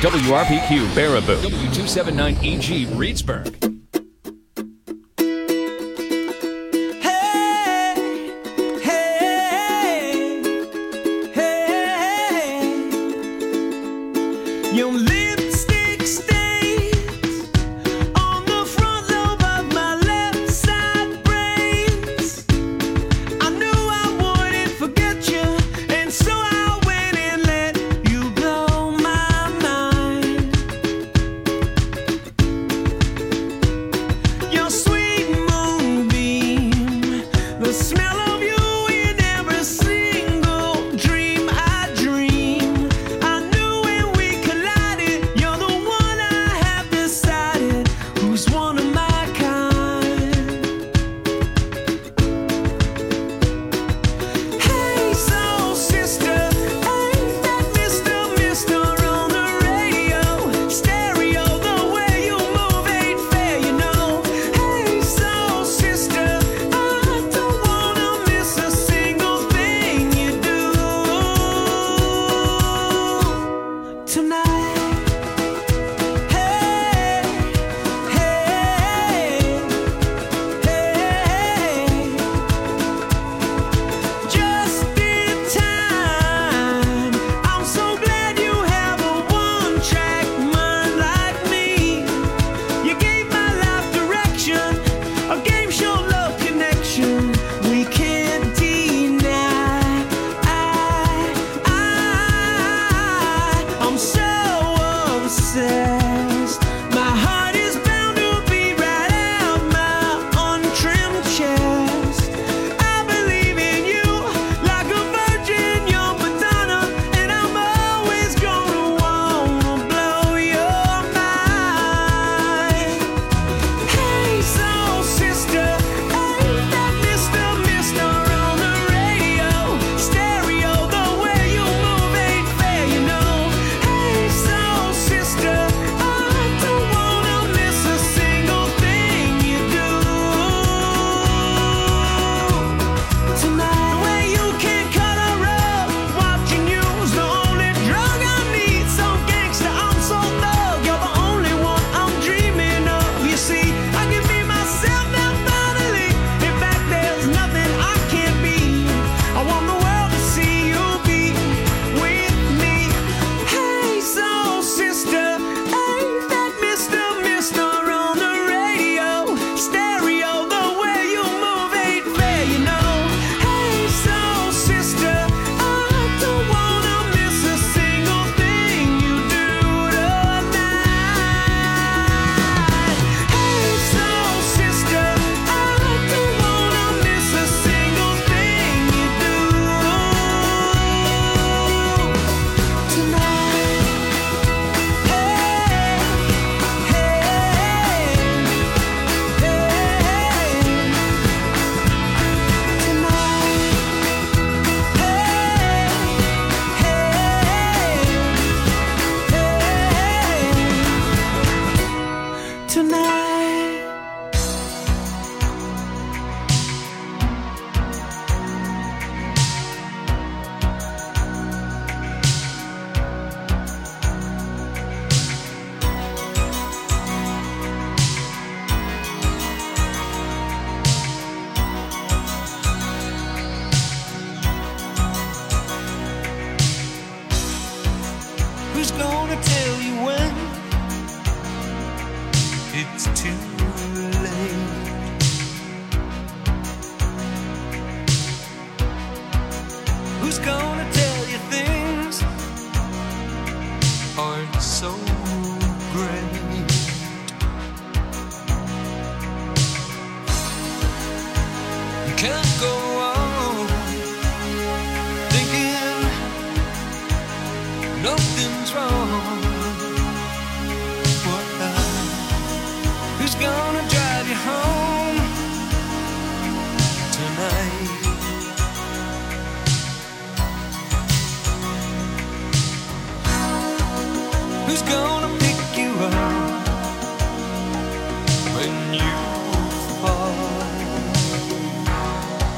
WRPQ Baraboo, W279EG Reedsburg.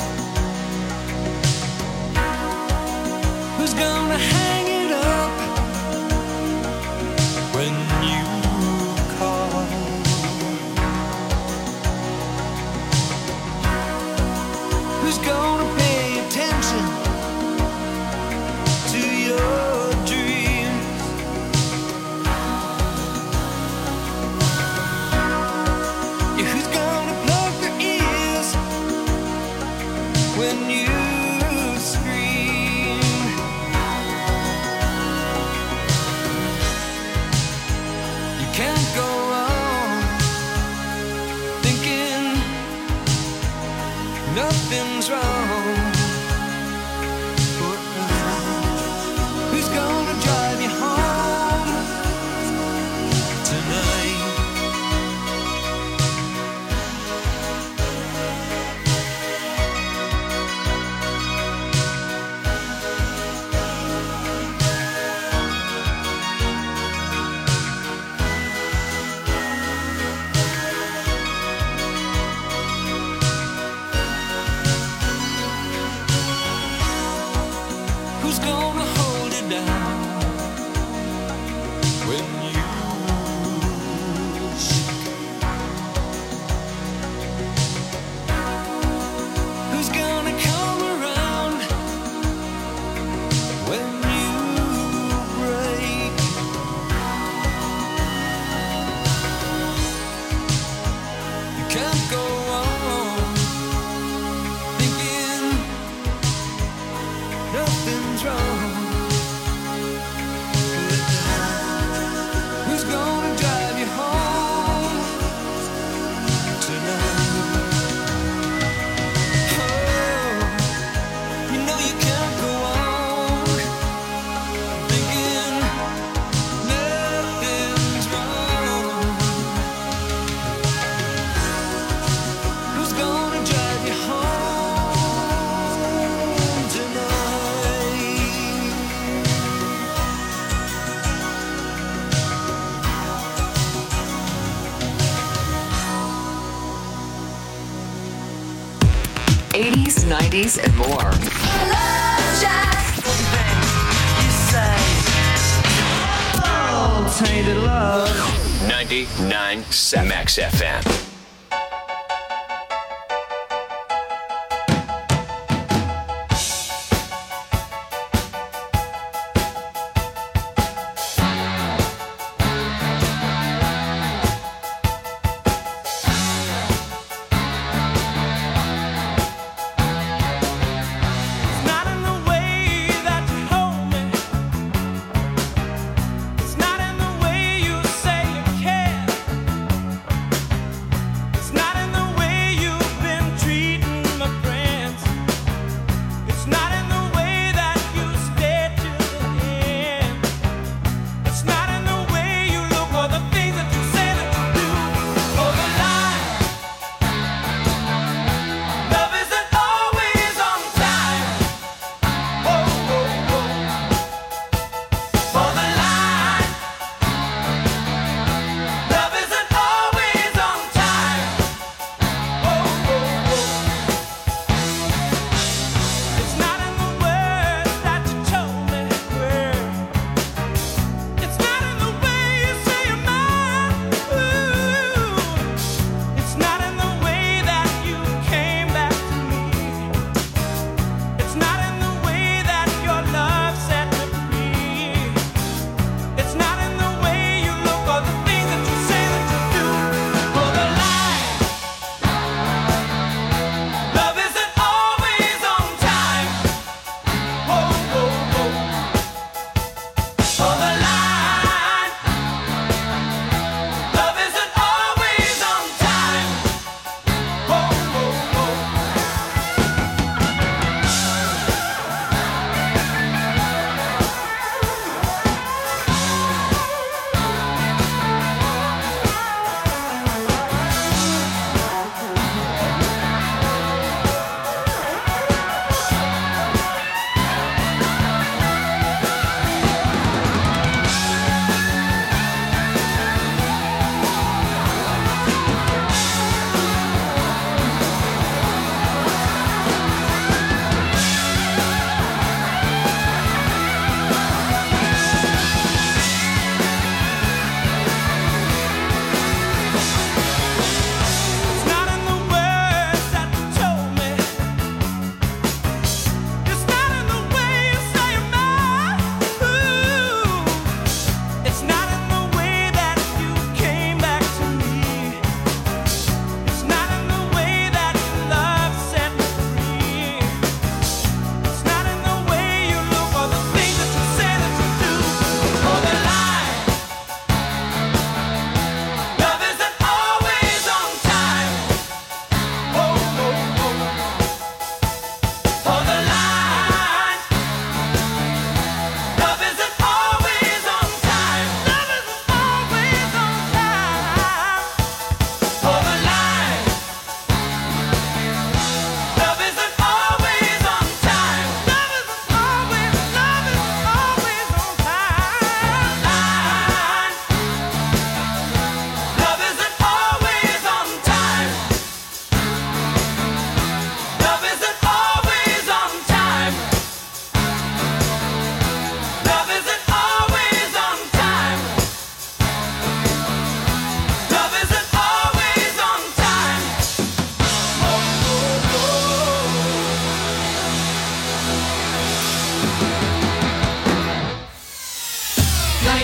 Who's gonna hang it up 80s, 90s, and more. Tainted love. 99.7 Max FM.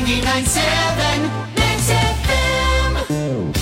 99.7 Mix FM.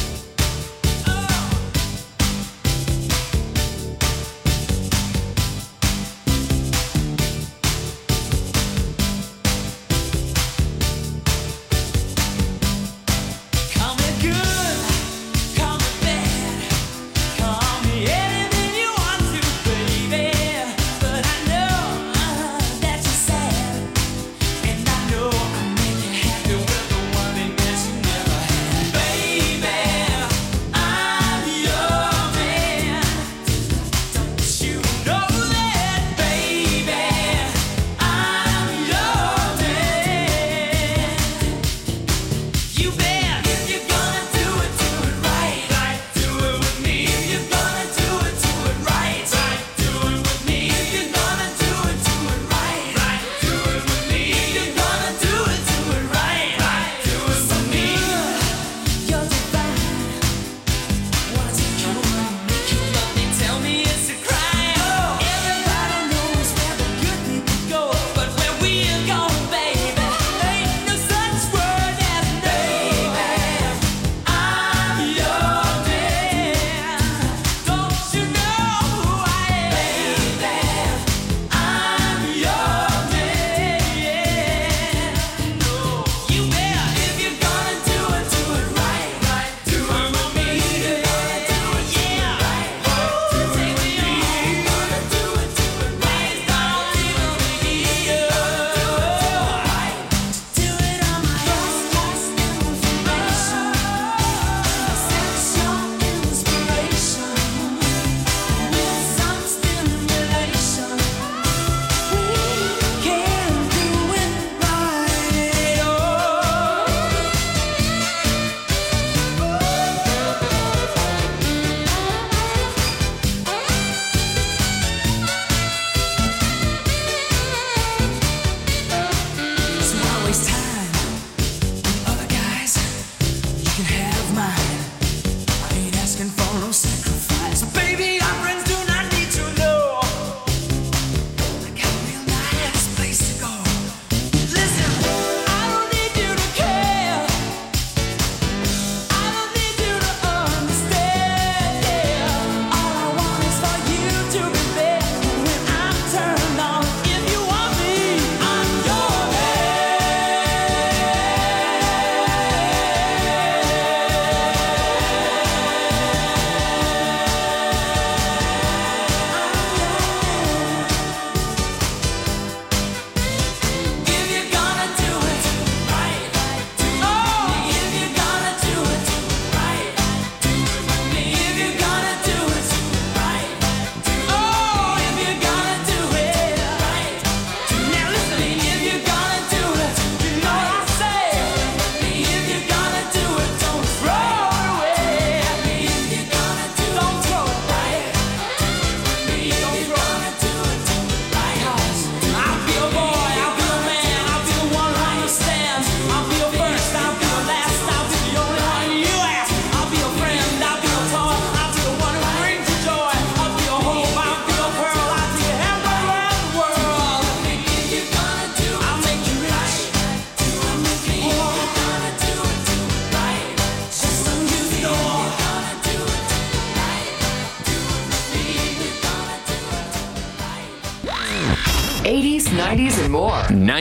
And more.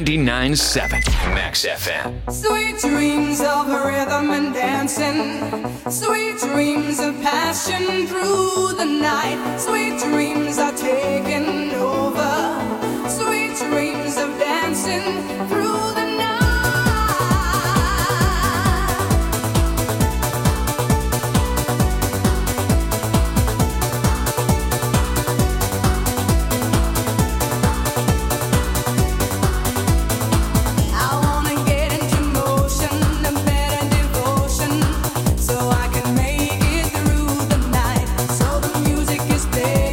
99.7 Max FM. Sweet dreams of rhythm and dancing. Sweet dreams of passion through the night. Sweet dreams are taking over. Sweet dreams of dancing through the night. So the music is playing.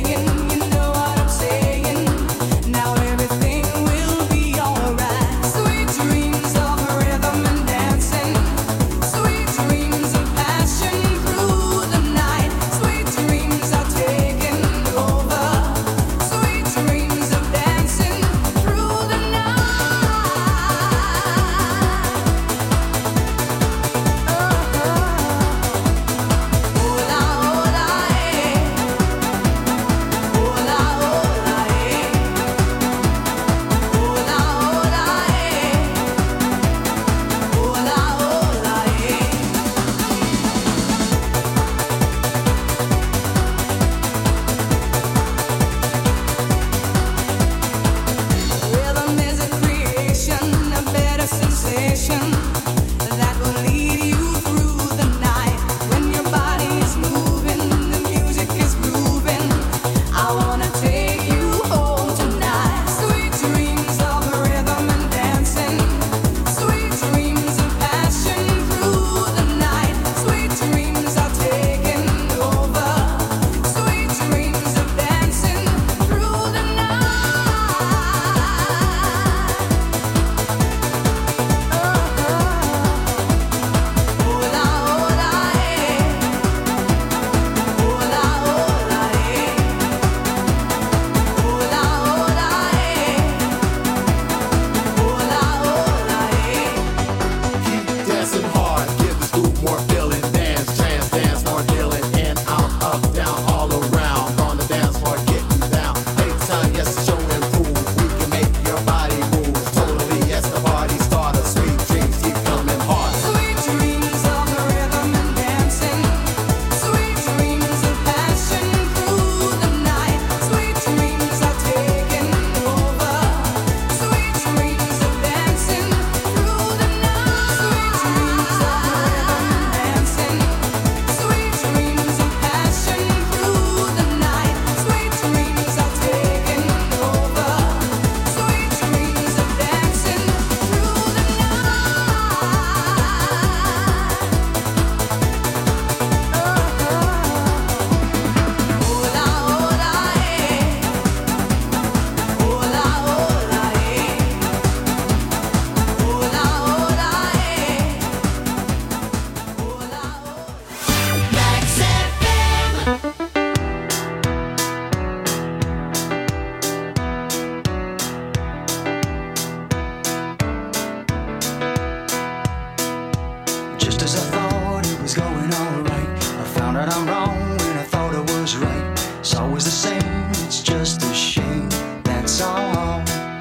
always the same, it's just a shame, that's all.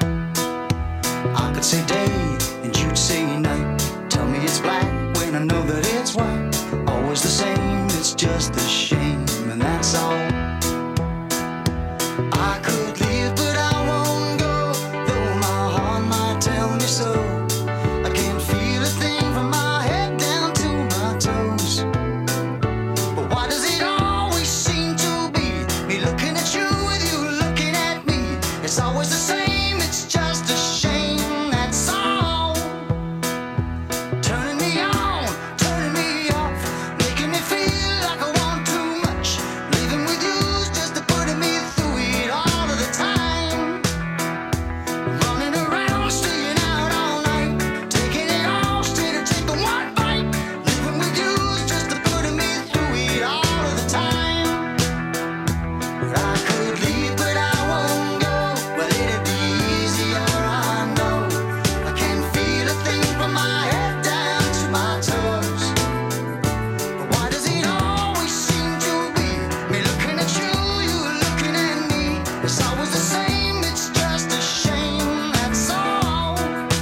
I could say day and you'd say night. Tell me it's black when I know that it's white. Always the same, it's just a shame, and that's all. I could leave but I won't go, though my heart might tell me so. I can't feel a thing from my head down to my toes. But why does it always seem to be me looking at you with you looking at me? It's always the same, it's just a shame, that's all. Turning me on, turning me off, making me feel like I want too much. Living with you's just putting me through it all of the time. Running around, staying out all night, taking it all straight or taking one bite. Living with you's just putting me through it all of the time. But I could leave, but I won't go. Well, it'd be easier, I know. I can't feel a thing from my head down to my toes. But why does it always seem to be me looking at you, you looking at me? It's always the same, it's just a shame, that's all.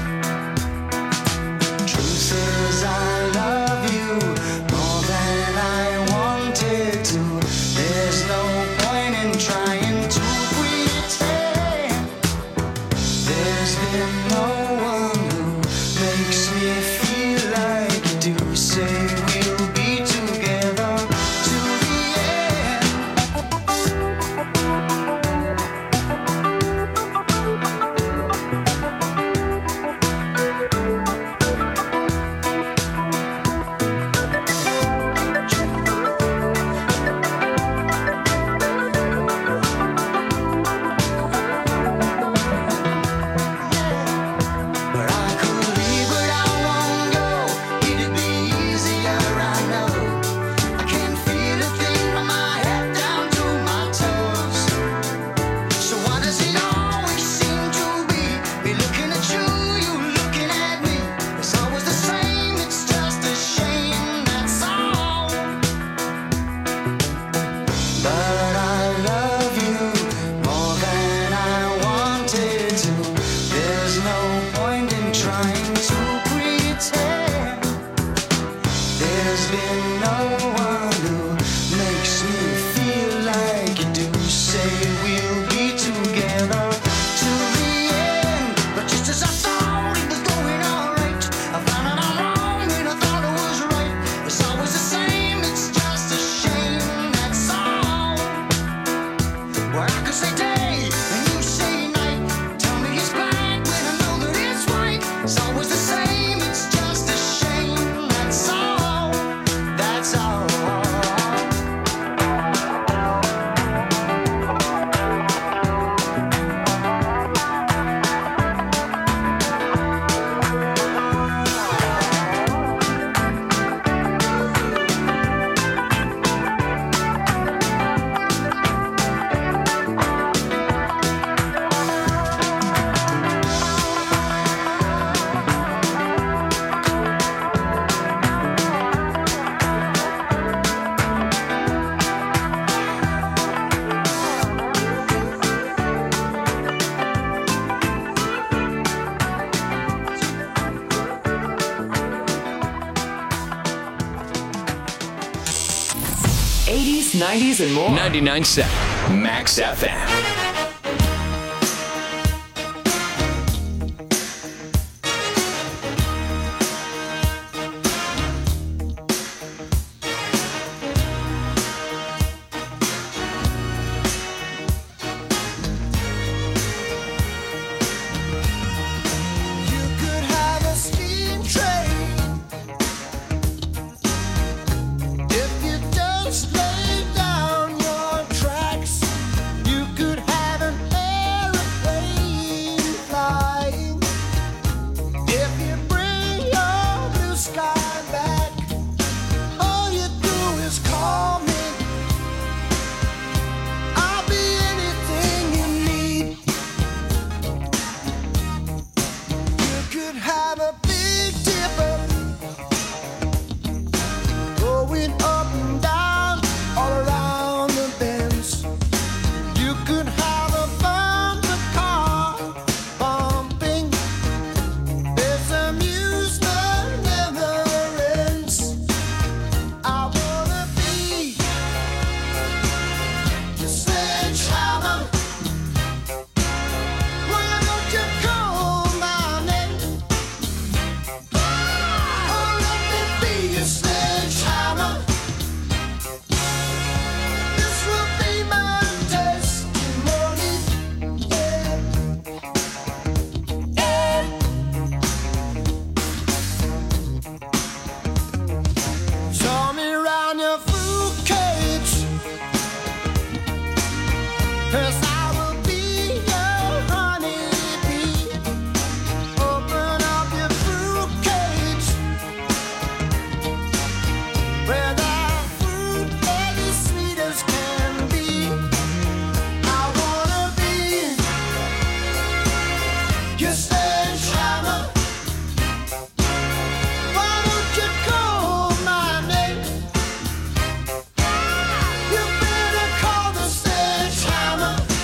Truth is I love you more than I wanted to. There's no point in trying to pretend. There's been no one who makes me feel like you do. Say we'll be together to the end. But I could leave, but I won't go. It'd be easier, I know. I can't feel a thing from my head down to my toes. So why does it always seem to be me looking at you, you looking at me? It's always the same, it's just a shame, that's all. But I love you more than I wanted to. There's no point in trying to pretend. There's been no one who makes me feel like you do. Say we'll be together to the end. But just as I thought it was going alright, I found out I'm wrong when I thought it was right. It's always the same, it's just a shame, that's all. Well, I could say day and you say night. Tell me it's black when I know that it's white. It's always the same, it's just a shame, that's all. That's all. '80s, '90s, and more. 99.7 Max FM. You could have a steam train if you just lay down your tracks. You could have You better call the sledgehammer.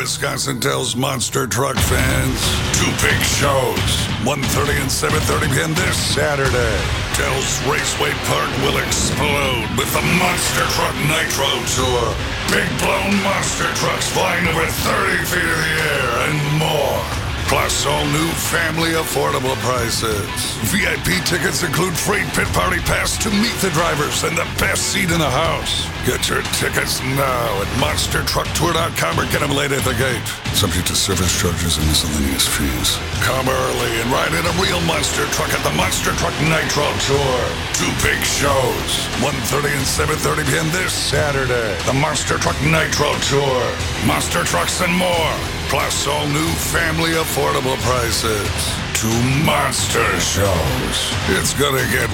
Wisconsin Dells Monster Truck fans. Two big shows, 1:30 and 7:30 p.m. this Saturday. Dells Raceway Park will explode with the Monster Truck Nitro Tour. Big blown monster trucks flying over 30 feet in the air and more. Plus all new family affordable prices. VIP tickets include free pit party pass to meet the drivers and the best seat in the house. Get your tickets now at monstertrucktour.com or get them late at the gate. Subject to service charges and miscellaneous fees. Come early and ride in a real monster truck at the Monster Truck Nitro Tour. Two big shows, 1:30 and 7:30 p.m. this Saturday. The Monster Truck Nitro Tour. Monster trucks and more. Plus all new family affordable prices. Two monster shows. It's gonna get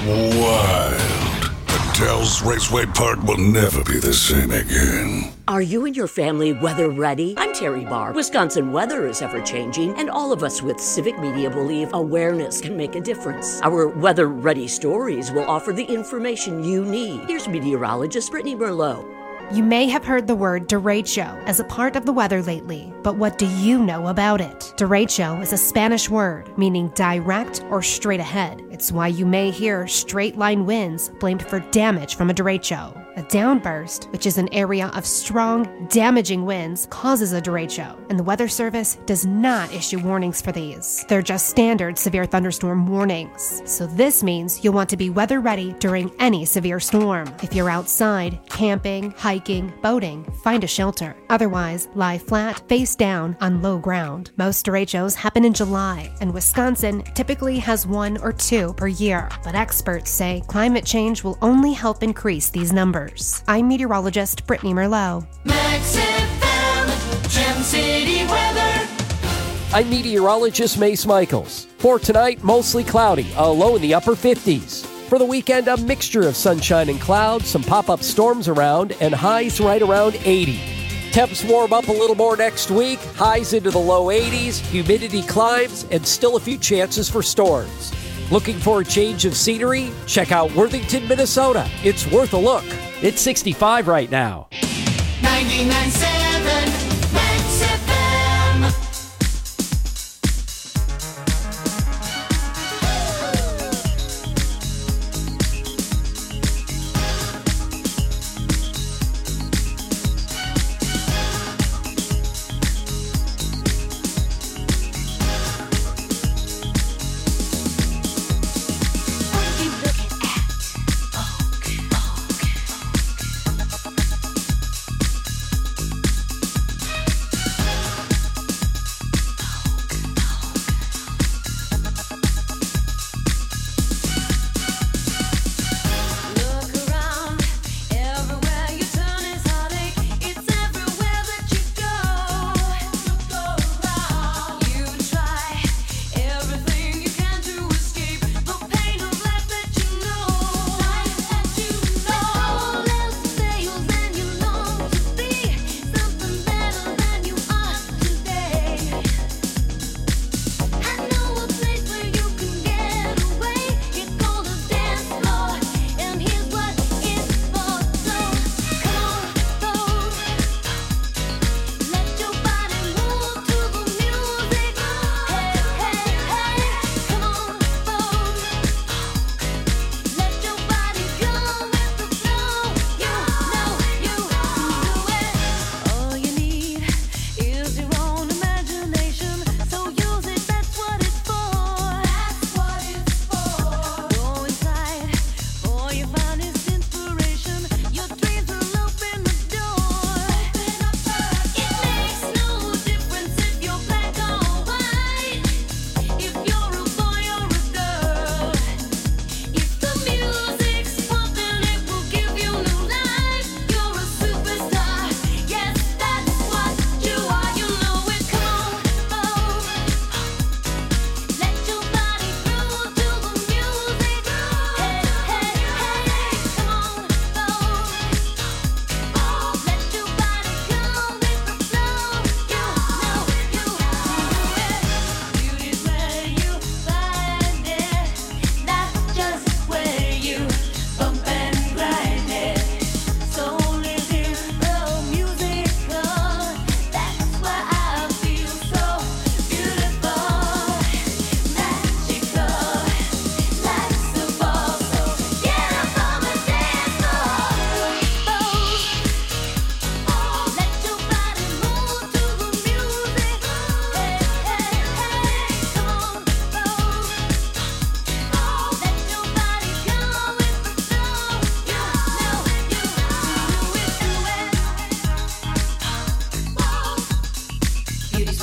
wild. The Dells Raceway Park will never be the same again. Are you and your family weather ready? I'm Terry Barr. Wisconsin weather is ever changing, and all of us with Civic Media believe awareness can make a difference. Our weather ready stories will offer the information you need. Here's meteorologist Brittany Merlot. You may have heard the word derecho as a part of the weather lately, but what do you know about it? Derecho is a Spanish word meaning direct or straight ahead. It's why you may hear straight line winds blamed for damage from a derecho. A downburst, which is an area of strong, damaging winds, causes a derecho, and the Weather Service does not issue warnings for these. They're just standard severe thunderstorm warnings. So this means you'll want to be weather ready during any severe storm. If you're outside, camping, hiking, boating, find a shelter. Otherwise, lie flat, face down on low ground. Most derechos happen in July, and Wisconsin typically has 1 or 2 per year. But experts say climate change will only help increase these numbers. I'm meteorologist Brittany Merlot. Max FM, Gem City weather. I'm meteorologist Mace Michaels. For tonight, mostly cloudy, a low in the upper 50s. For the weekend, a mixture of sunshine and clouds, some pop-up storms around, and highs right around 80. Temps warm up a little more next week, highs into the low 80s, humidity climbs, and still a few chances for storms. Looking for a change of scenery? Check out Worthington, Minnesota. It's worth a look. It's 65 right now. 99.7 Max FM.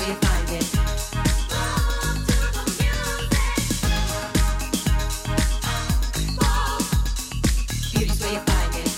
you find it. Beauty's where you find it.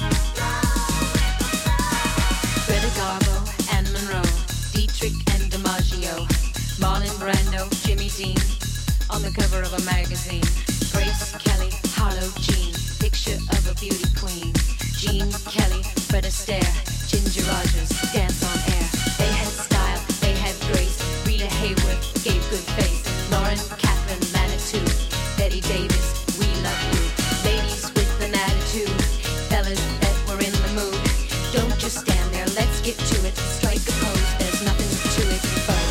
Greta Garbo and Monroe, Dietrich and DiMaggio, Marlon Brando, Jimmy Dean, on the cover of a magazine. Grace Kelly, Harlow Jean, picture of a beauty queen. Jean Kelly, Fred Astaire, Ginger Rogers, dance on air. They had style, they had grace. Rita Hayworth gave good face. Lauren Catherine Manitou, Betty Davis, we love you. Ladies with an attitude, fellas that were in the mood. Don't just stand there, let's get to it. Strike a pose, there's nothing to it.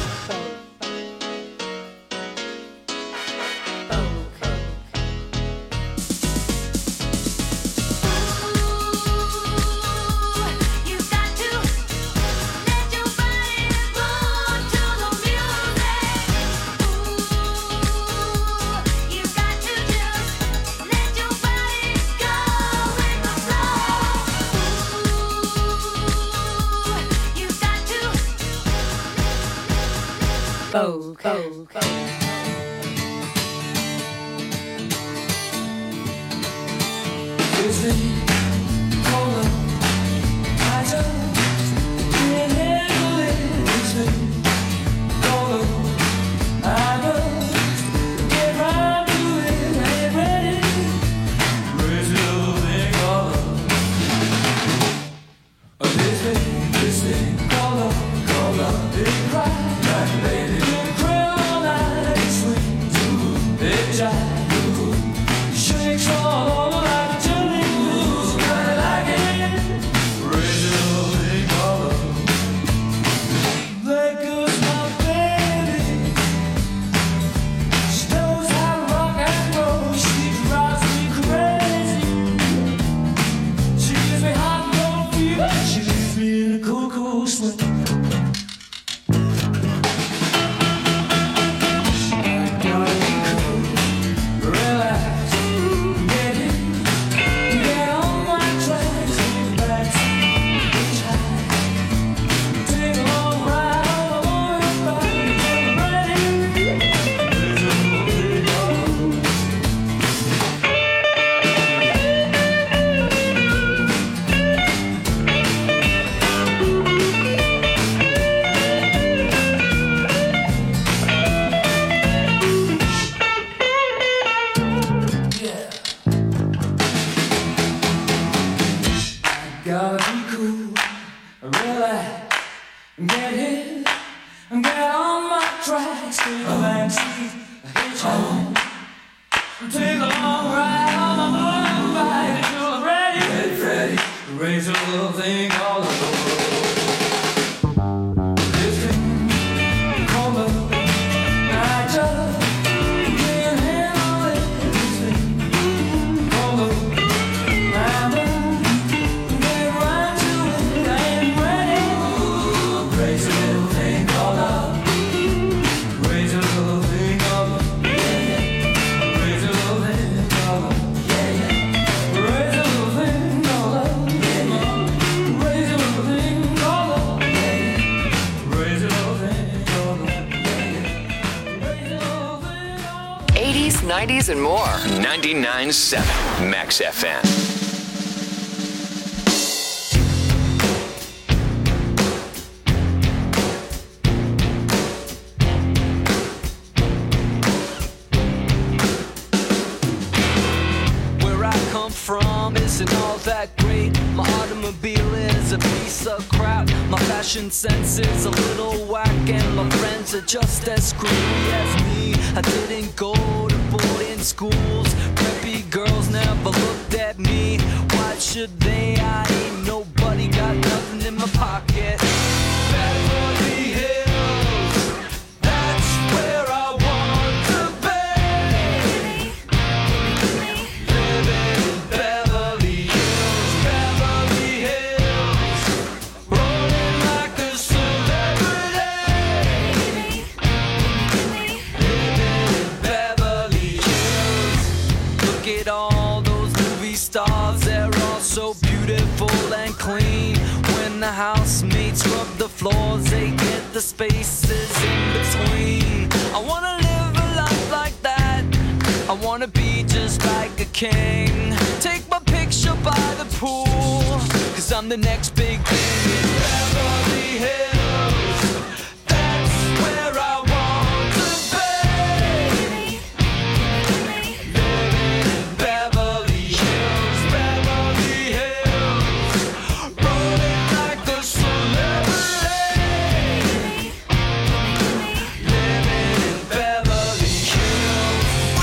And more. 99.7 Max FM. Where I come from isn't all that great. My automobile is a piece of crap. My fashion sense is a little whack, and my friends are just as screwy as me. I didn't go to boarding schools. Preppy girls never looked at me. Why should they? I ain't nobody, got nothing in my pocket. Beverly Hills, that's where I want to be. Living in Beverly Hills, Beverly Hills, rolling like a celebrity. Living in Beverly Hills. Look at all those movie stars, they're all so beautiful and clean. When the housemates rub the floors, they get the the spaces in between. I wanna live a life like that. I wanna be just like a king. Take my picture by the pool, 'cause I'm the next big thing in Beverly Hills. That's where I want to be. Living in Beverly Hills, Beverly Hills. Rolling like a celebrity. Living in Beverly Hills.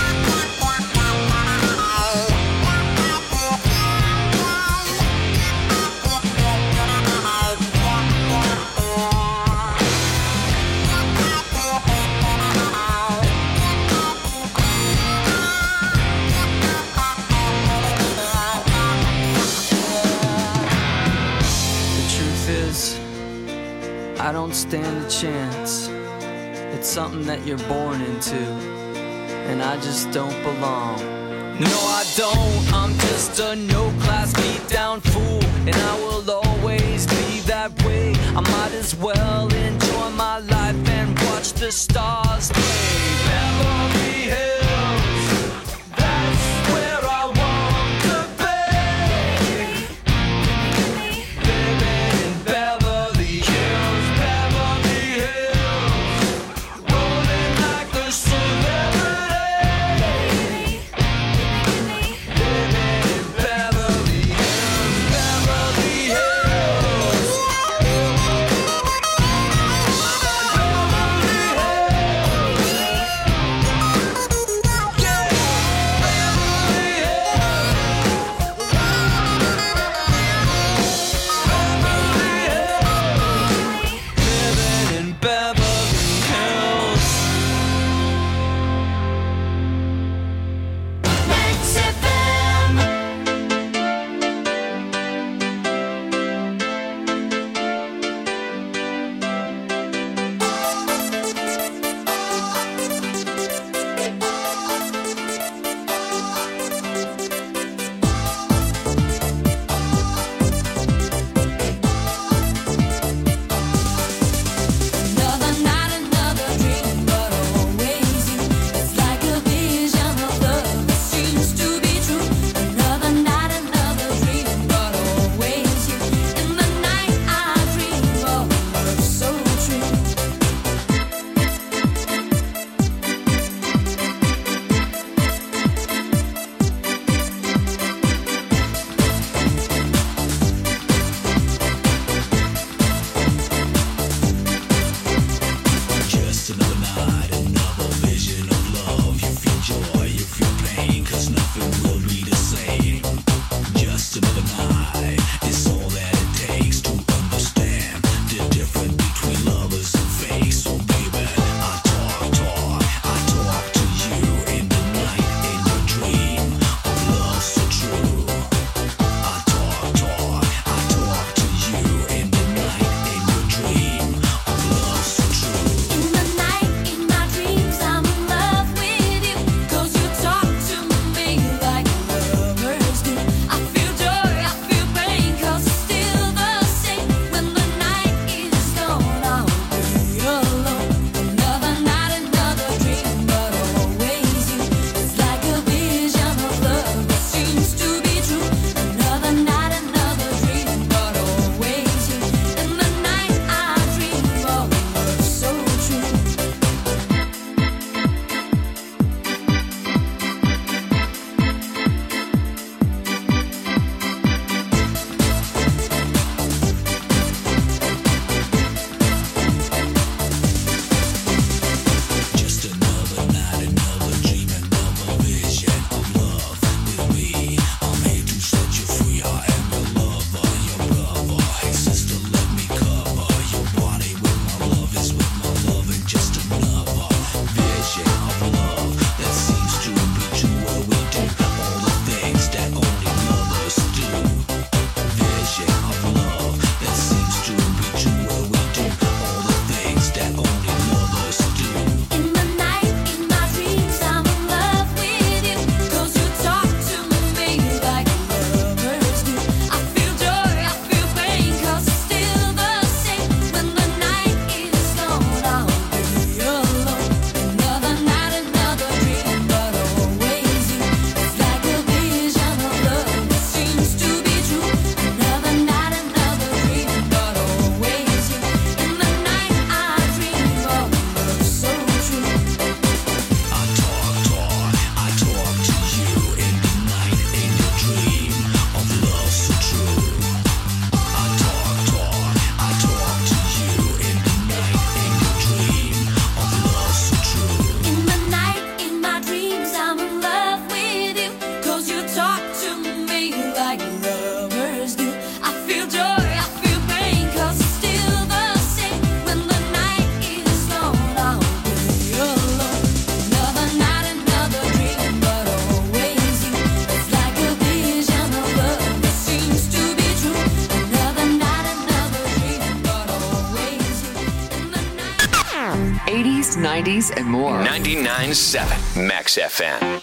The truth is, I don't stand a chance. It's something that you're born into, and I just don't belong. No, I don't. I'm just a no-class beat-down fool, and I will always be that way. I might as well enjoy my life and watch the stars play. Beverly Hills, that's where I want to be. Living in Beverly Hills, Beverly Hills. Rolling like a celebrity. Living in Beverly Hills, Beverly Hills. Beverly Hills. 80s, 90s, and more. 99.7 Max FM.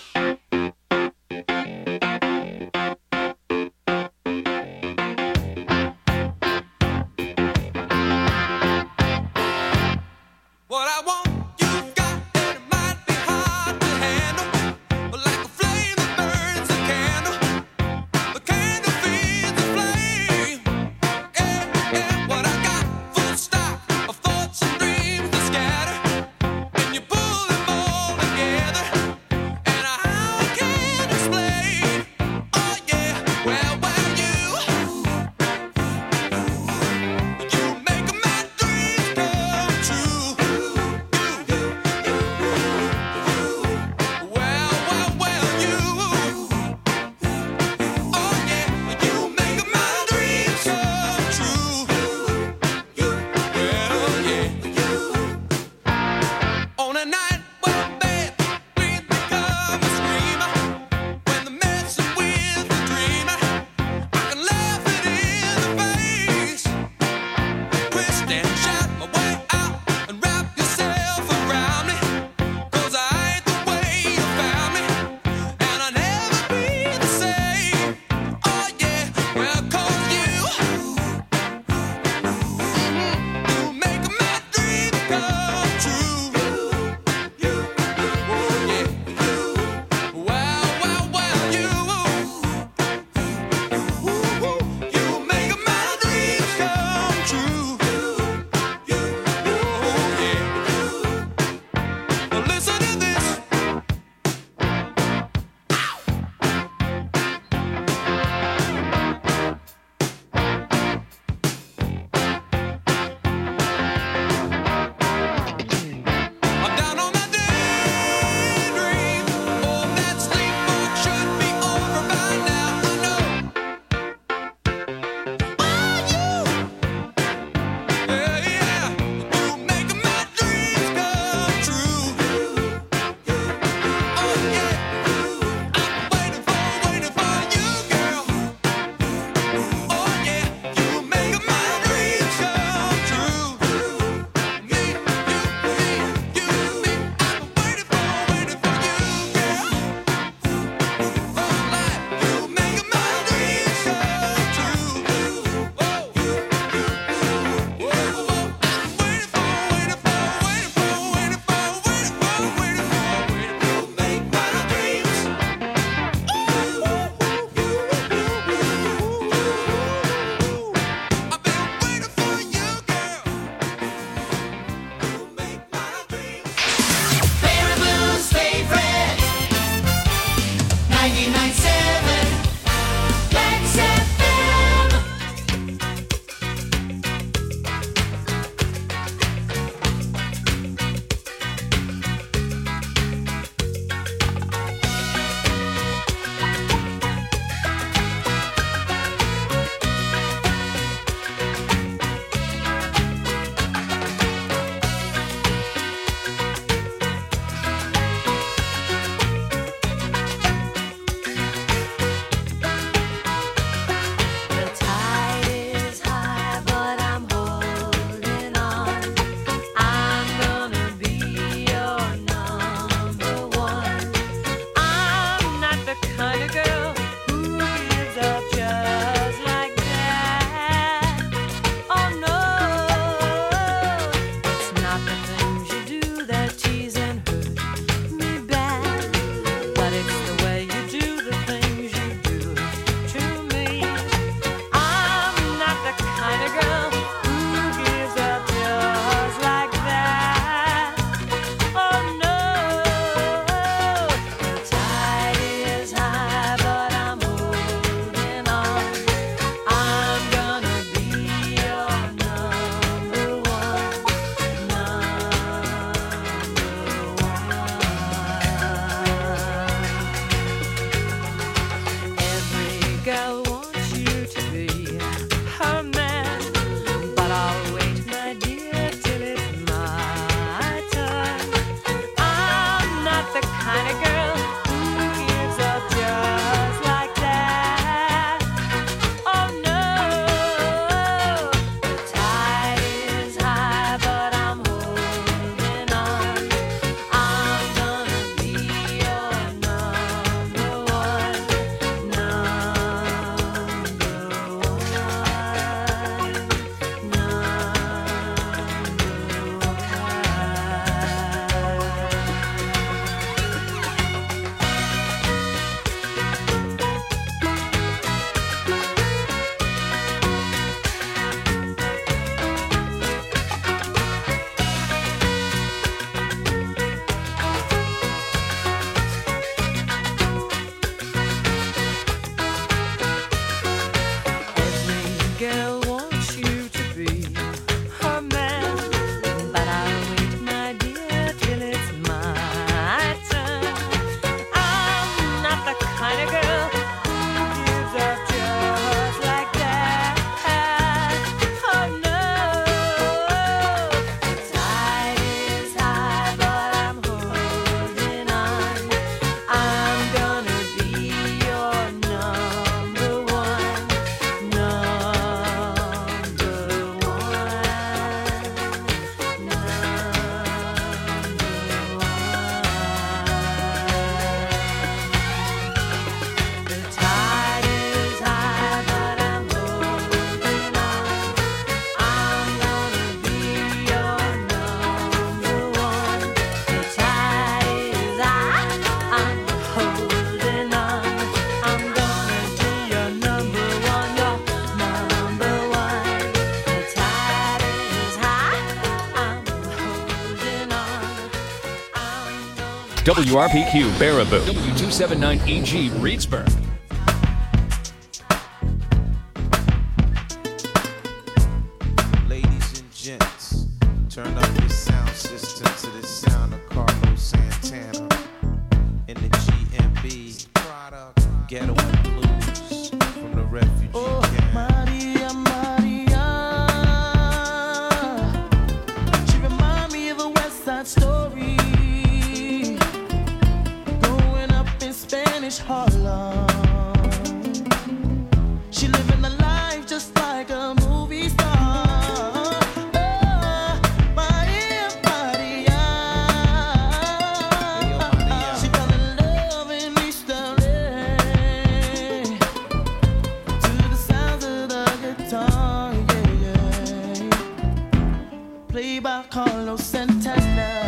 What I want, you've got, and it might be hard to handle. But like a flame that burns a candle, the candle feeds the flame. Yeah, what I got, full stock of thoughts and dreams that scatter. And you pull them all together, and I WRPQ Baraboo, W279EG Reedsburg. Ladies and gents, turn up your sound system to the sound of Carlos Santana in the GMB Ghetto and Blues from the refugee camp. Maria, Maria, she remind me of a West Side Story. Growing up in Spanish Harlem, she living a life just like a movie star. Maria, Maria, she fell in love in East LA to the sounds of the guitar, yeah, yeah. Played by Carlos Santana.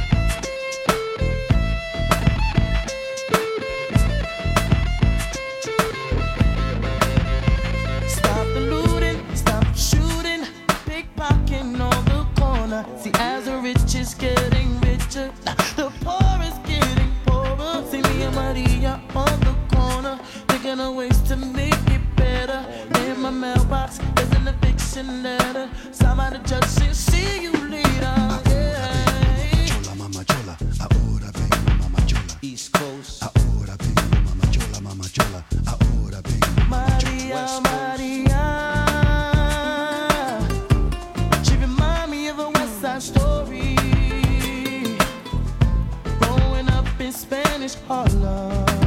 Stop the looting, stop shooting, pickpocketing on the corner. See, as the rich is getting richer, the poor is getting poorer. See me and Maria on the corner, thinking of ways to make it better. In my mailbox, there's an eviction letter. Somebody judge says, see you later. Yeah. Chola, mama chola, ahora vengo, mama chola. East Coast. Ahora vengo, mama chola, ahora vengo. Maria, Maria, she remind me of a West Side Story. Growing up in Spanish Harlem,